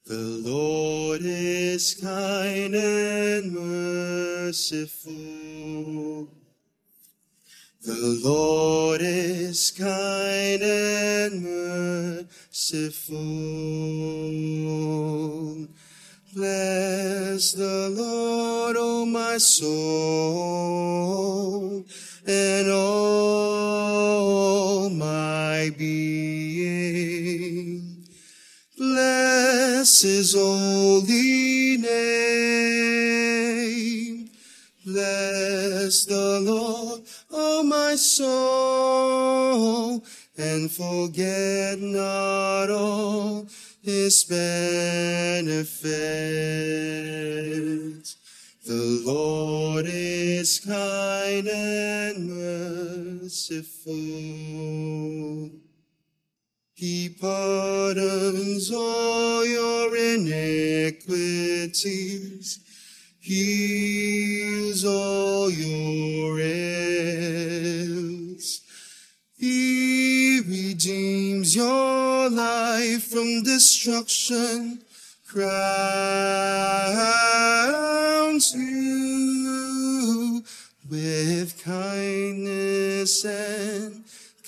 The Lord is kind and merciful. The Lord is kind and merciful. Bless the Lord, O my soul, and all my being. Bless his holy name. Bless the Lord, O my soul, and forget not all his benefits. The Lord is kind and merciful. He pardons all your iniquities, heals all your ills. He redeems your life from destruction, crowns you with kindness and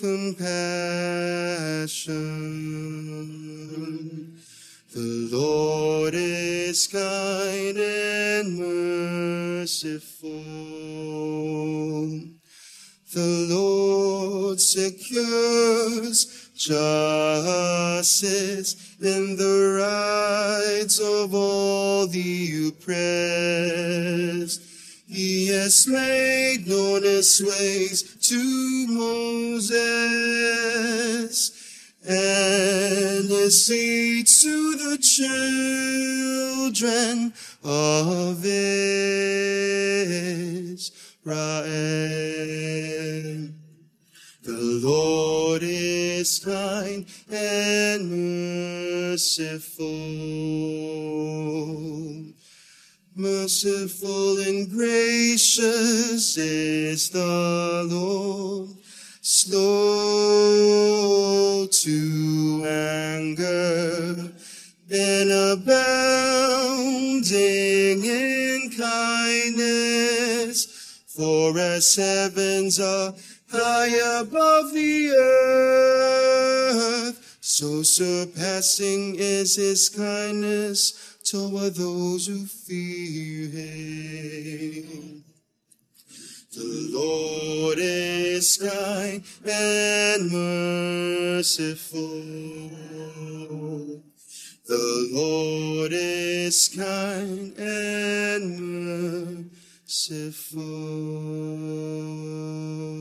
compassion. The Lord is kind and merciful. The Lord secures justice and the rights of all the oppressed. He has made known his ways to Moses, and his seeds to the children of Israel. The Lord is kind and merciful. Merciful and gracious is the Lord, slow to anger, and abounding in kindness. For as heavens are high above the earth, so surpassing is his kindness toward those who fear him. The Lord is kind and merciful. The Lord is kind and merciful.